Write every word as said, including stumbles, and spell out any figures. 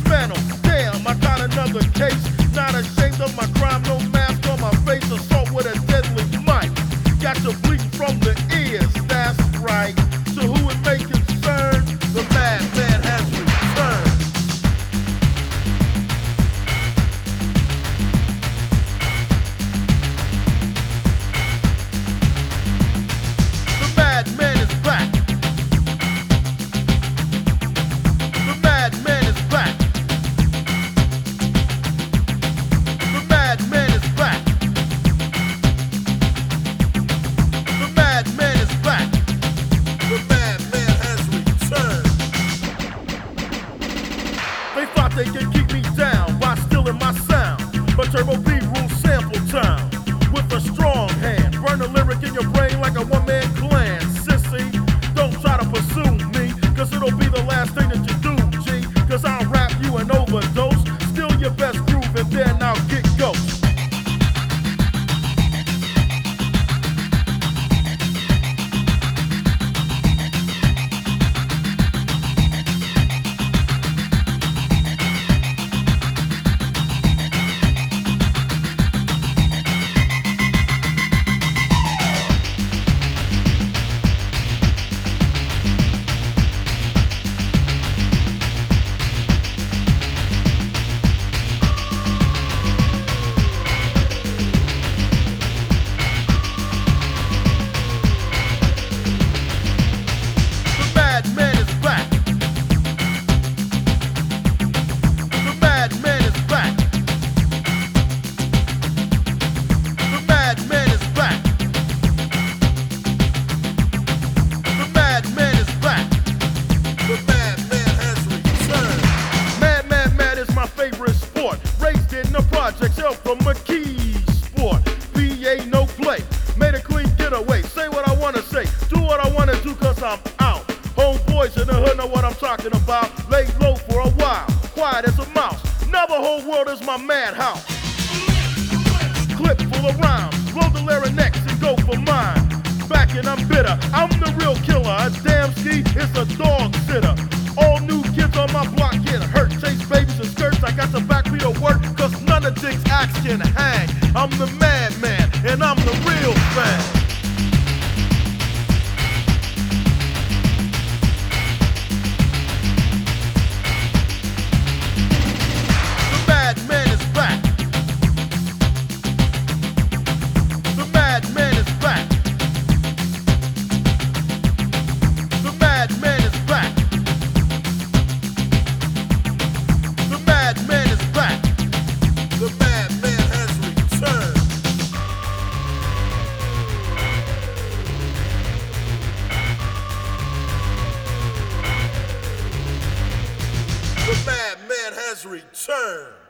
dismantle. Damn, I got another case. Not ashamed of my crime, no mask on my face. Assault with a deadly mic. Got you bleeding from the ears, that's right. So who it may concern, the madman has returned. The madman is back. The madman is back. The madman is back. The madman is back. The madman has returned. They thought they could keep me down by stealing my sound, but Turbo B rules sample town with a strong hand. Burn a lyric in your brain like a one-man clan. Sissy, don't try to pursue me, cause it'll be the last thing that you do, G. Cause I'll rap you an overdose, steal your best groove and then I'll get ghost. Projects help from McKee's sport. B A no play. Made a clean getaway. Say what I wanna say. Do what I wanna do cause I'm out. Homeboys in the hood know what I'm talking about. Lay low for a while. Quiet as a mouse. Navajo world is my madhouse. Clip full of rhymes. Roll the larynx and go for mine. Back and I'm bitter. I'm the real killer. A damn ski is a dog sitter. All new kids on my block get hurt. Chase babies and skirts. I got the backbeat of work cause none of Dick's acts can hang. I'm the madman and I'm the real fan. The madman is back. The madman is back. The madman is back. The madman is back. The madman has returned. The madman has returned.